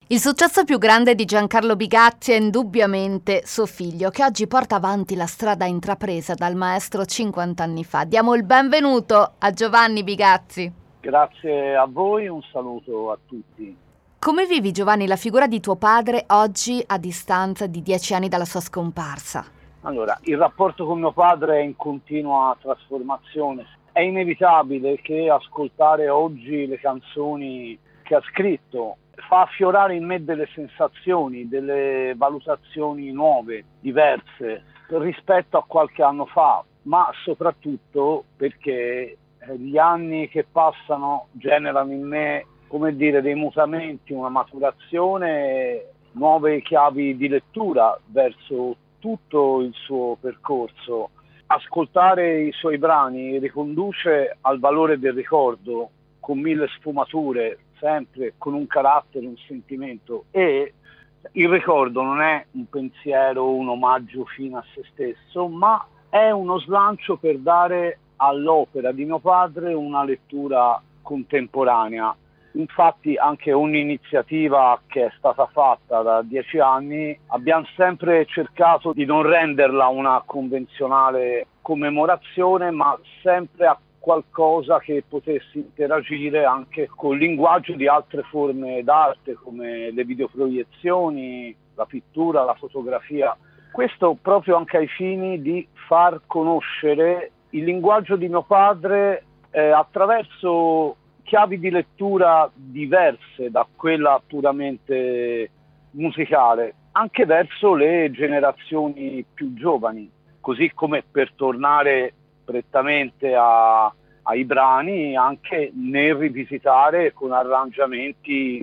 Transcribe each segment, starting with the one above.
Il successo più grande di Giancarlo Bigazzi è indubbiamente suo figlio, che oggi porta avanti la strada intrapresa dal maestro 50 anni fa. Diamo il benvenuto a Giovanni Bigazzi. Grazie a voi, un saluto a tutti. Come vivi, Giovanni, la figura di tuo padre oggi a distanza di 10 anni dalla sua scomparsa? Allora, il rapporto con mio padre è in continua trasformazione. È inevitabile che ascoltare oggi le canzoni che ha scritto fa affiorare in me delle sensazioni, delle valutazioni nuove, diverse rispetto a qualche anno fa, ma soprattutto perché gli anni che passano generano in me, come dire, dei mutamenti, una maturazione, nuove chiavi di lettura verso tutto il suo percorso. Ascoltare i suoi brani riconduce al valore del ricordo con mille sfumature, sempre con un carattere, un sentimento, e il ricordo non è un pensiero, un omaggio fine a se stesso, ma è uno slancio per dare all'opera di mio padre una lettura contemporanea. Infatti anche ogni iniziativa che è stata fatta da 10 anni abbiamo sempre cercato di non renderla una convenzionale commemorazione, ma sempre a qualcosa che potesse interagire anche col linguaggio di altre forme d'arte come le videoproiezioni, la pittura, la fotografia. Questo proprio anche ai fini di far conoscere il linguaggio di mio padre attraverso chiavi di lettura diverse da quella puramente musicale, anche verso le generazioni più giovani, così come per tornare prettamente ai brani, anche nel rivisitare con arrangiamenti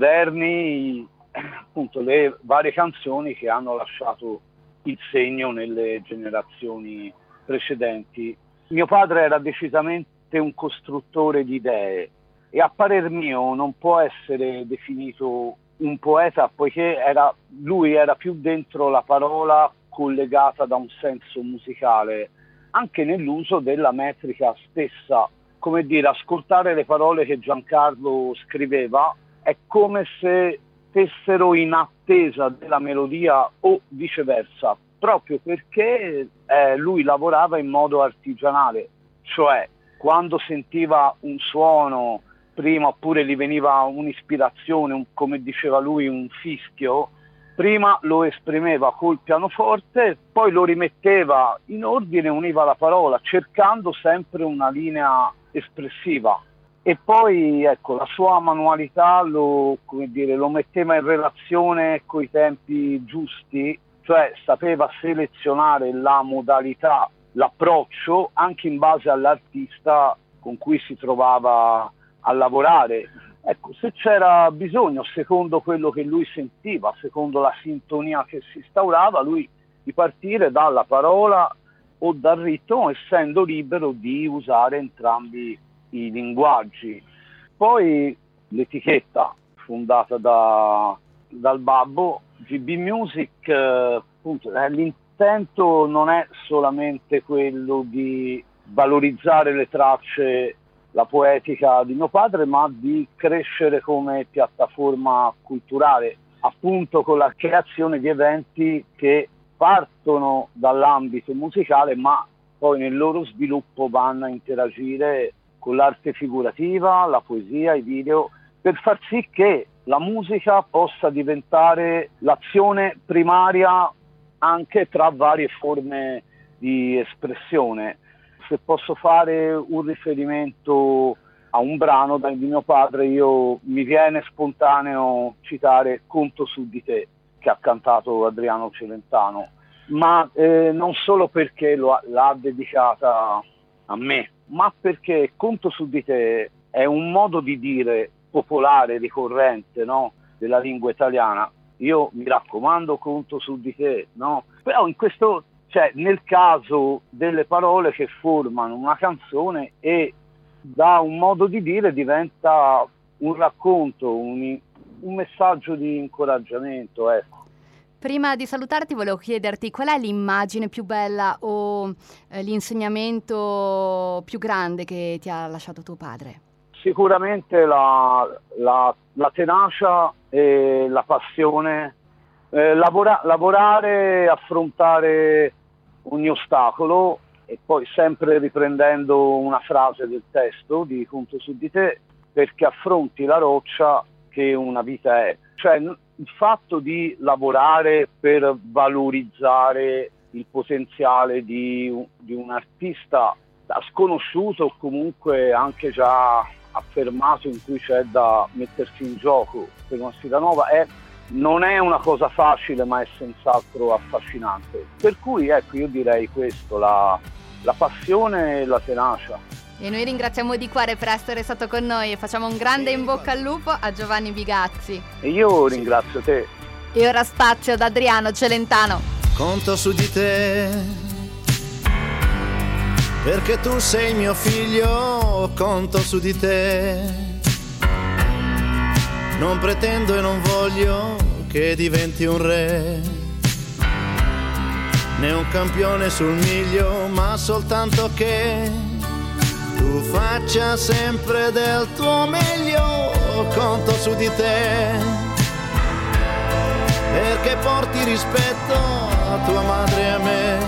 moderni appunto le varie canzoni che hanno lasciato il segno nelle generazioni precedenti. Mio padre era decisamente un costruttore di idee e a parer mio non può essere definito un poeta, poiché lui era più dentro la parola collegata da un senso musicale, anche nell'uso della metrica stessa. Come dire, ascoltare le parole che Giancarlo scriveva è come se stessero in attesa della melodia o viceversa, proprio perché lui lavorava in modo artigianale, cioè quando sentiva un suono, prima oppure gli veniva un'ispirazione, come diceva lui, un fischio, prima lo esprimeva col pianoforte, poi lo rimetteva in ordine, univa la parola, cercando sempre una linea espressiva. E poi ecco, la sua manualità lo metteva in relazione coi tempi giusti, cioè sapeva selezionare la modalità, l'approccio anche in base all'artista con cui si trovava a lavorare. Ecco, se c'era bisogno, secondo quello che lui sentiva, secondo la sintonia che si instaurava, lui di partire dalla parola o dal ritmo, essendo libero di usare entrambi i linguaggi. Poi l'etichetta fondata dal babbo, GB Music, appunto, l'intento non è solamente quello di valorizzare le tracce, la poetica di mio padre, ma di crescere come piattaforma culturale, appunto con la creazione di eventi che partono dall'ambito musicale, ma poi nel loro sviluppo vanno a interagire con l'arte figurativa, la poesia, i video, per far sì che la musica possa diventare l'azione primaria anche tra varie forme di espressione. Se posso fare un riferimento a un brano di mio padre, mi viene spontaneo citare Conto su di te, che ha cantato Adriano Celentano, ma non solo perché l'ha dedicata a me, ma perché Conto su di te è un modo di dire popolare, ricorrente, no? Della lingua italiana. Io mi raccomando, conto su di te, no? Però in questo, cioè nel caso delle parole che formano una canzone e da un modo di dire diventa un racconto, un messaggio di incoraggiamento, ecco. Prima di salutarti volevo chiederti qual è l'immagine più bella o l'insegnamento più grande che ti ha lasciato tuo padre? Sicuramente la tenacia e la passione, lavorare, affrontare ogni ostacolo, e poi sempre riprendendo una frase del testo di Conto su di te, perché affronti la roccia che una vita è. Cioè il fatto di lavorare per valorizzare il potenziale di un artista sconosciuto o comunque anche già affermato, in cui c'è da mettersi in gioco per una sfida nuova, non è una cosa facile, ma è senz'altro affascinante. Per cui ecco, io direi questo, la passione e la tenacia. E noi ringraziamo di cuore per essere stato con noi e facciamo un grande in bocca al lupo a Giovanni Bigazzi. E io ringrazio te. E ora spazio ad Adriano Celentano. Conto su di te, perché tu sei mio figlio, conto su di te. Non pretendo e non voglio che diventi un re, né un campione sul miglio, ma soltanto che tu faccia sempre del tuo meglio. Conto su di te, perché porti rispetto a tua madre e a me,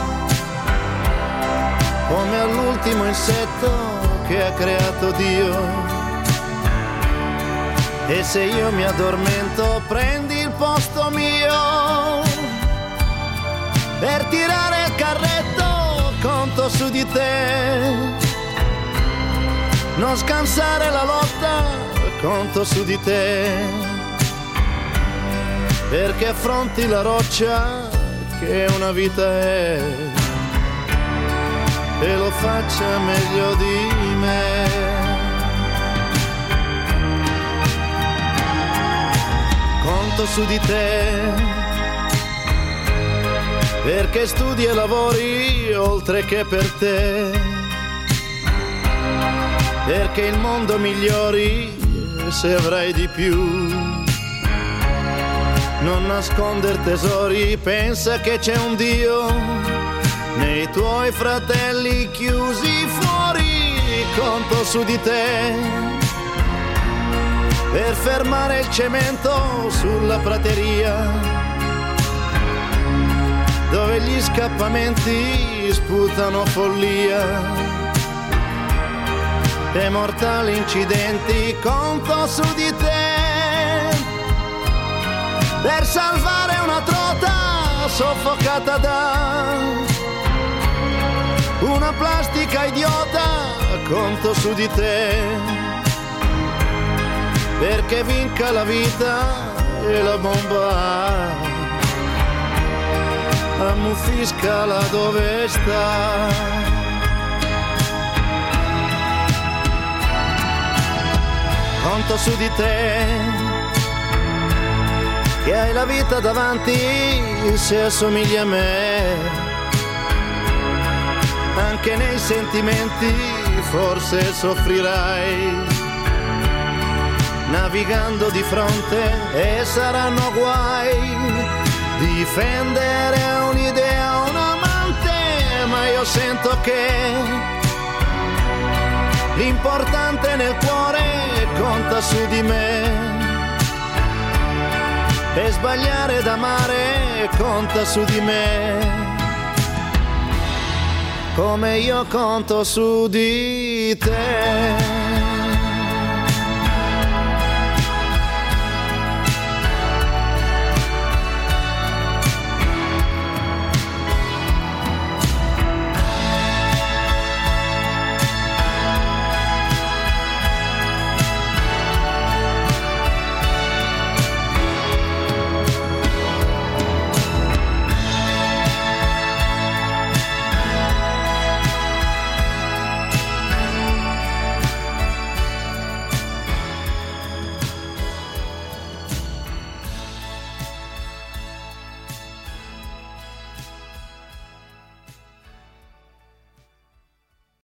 come all'ultimo insetto che ha creato Dio. E se io mi addormento prendi il posto mio, per tirare il carretto conto su di te, non scansare la lotta conto su di te, perché affronti la roccia che una vita è, e lo faccia meglio di me. Conto su di te, perché studi e lavori oltre che per te, perché il mondo migliori se avrai di più. Non nasconder tesori, pensa che c'è un Dio nei tuoi fratelli chiusi fuori. Conto su di te, per fermare il cemento sulla prateria, dove gli scappamenti sputano follia e mortali incidenti. Conto su di te, per salvare una trota soffocata da una plastica idiota. Conto su di te, perché vinca la vita e la bomba ammuffisca là dove sta. Conto su di te, che hai la vita davanti se assomigli a me, anche nei sentimenti forse soffrirai, navigando di fronte e saranno guai, difendere un'idea, un amante, ma io sento che l'importante nel cuore conta su di me, e sbagliare d'amare conta su di me, come io conto su di te.